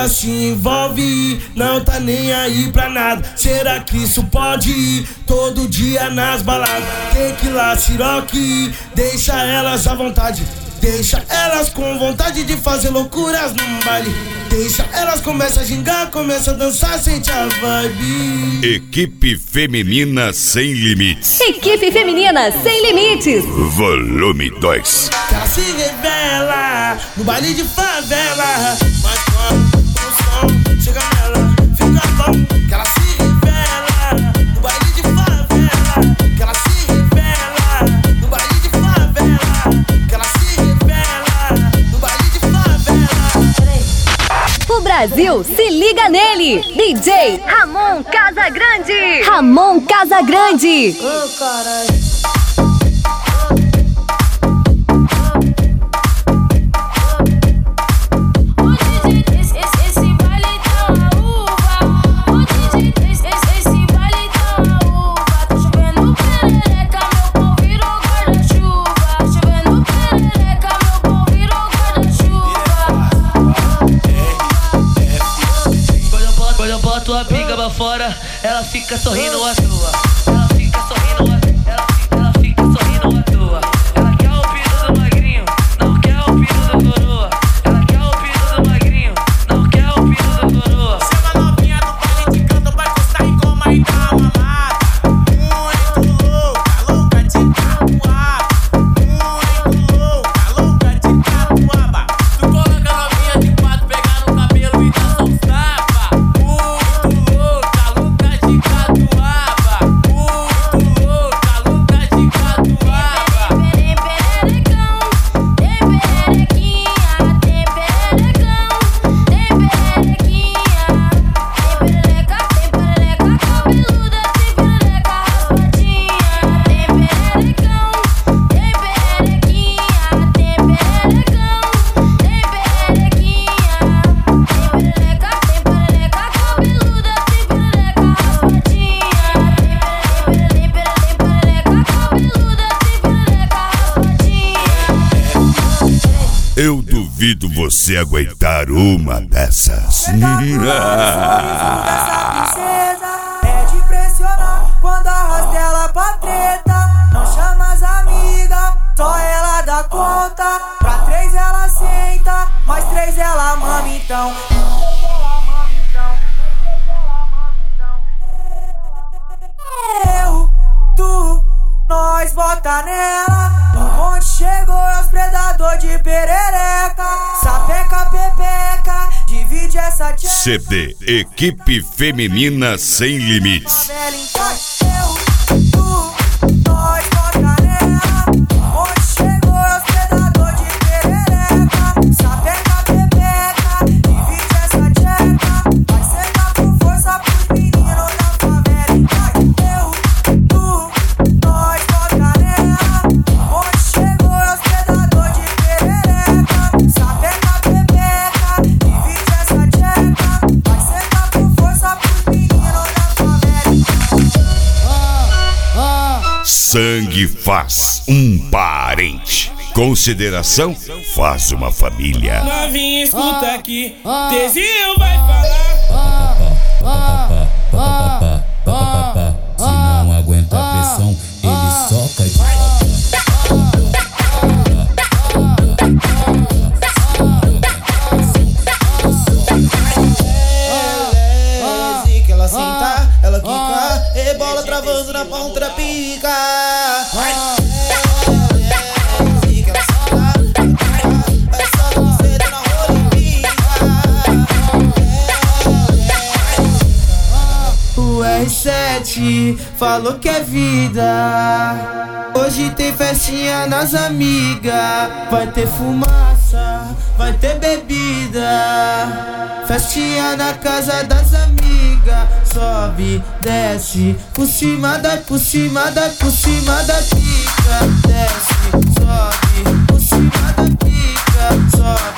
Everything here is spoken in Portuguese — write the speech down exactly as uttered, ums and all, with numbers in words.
ela se envolve, não tá nem aí pra nada. Será que isso pode ir todo dia nas baladas? Tequila, siroque, deixa elas à vontade. Deixa elas com vontade de fazer loucuras num baile. Deixa elas começam a gingar, começam a dançar, sente a vibe. Equipe Feminina Sem Limites. Equipe Feminina Sem Limites. Volume dois. Que ela se revela no baile de favela. Mas quando o som chega nela, fica bom. Que ela se revela no baile de favela. Que ela se revela no baile de favela. Que ela se revela no baile de favela. O Brasil se liga nele. D J Ramon Casagrande. Ramon Casagrande. Oh, caralho. Tua pica pra fora, ela fica sorrindo à toa. Ela fica sorrindo à toa. Ela fica, ela fica sorrindo à toa. Ela quer o pino do magrinho, não quer o pino do coroa. Ela quer o pino do magrinho, não quer o pino do coroa. Chama novinha do baile de canto, vai gostar e coma e dá uma mata. Muito louca, louca de capuaba. Muito louca, louca de capuaba. Tu coloca novinha de quatro, pegar no cabelo e dá só uns tapas. Eu duvido você aguentar uma dessas. É de impressionar quando arrasta ela pra treta. Não chama as amigas, só ela dá conta. Pra três ela senta, mais três ela mama então. Eu, tu, nós bota nela. O monte chegou, é os predador de perereca. Sapeca, pepeca, divide essa tcheca. C D Equipe Feminina Sem Limites. Eu, tu, nós bota nela. O monte chegou, é os predador de perereca. Sapeca, pepeca, divide essa tcheca. Vai sentar com força pros meninos da favela. Eu, tu, nós bota nela. O monte chegou, é os predador de perereca. Sapeca, pepeca, divide essa tcheca. Vai sentar com força pros meninos da favela. Sangue faz um parente. Consideração faz uma família. Novinha, escuta aqui, Tezinho vai falar. Se não aguenta a pressão, ele soca de Ela senta, ela quica, rebola travando na ponta da pica. O R sete falou que é vida. Hoje tem festinha nas amigas. Vai ter fumaça, vai ter bebida. Festinha na casa das amigas. Sobe, desce, por cima da, por cima da, por cima da pica. Desce, sobe, por cima da pica. Sobe.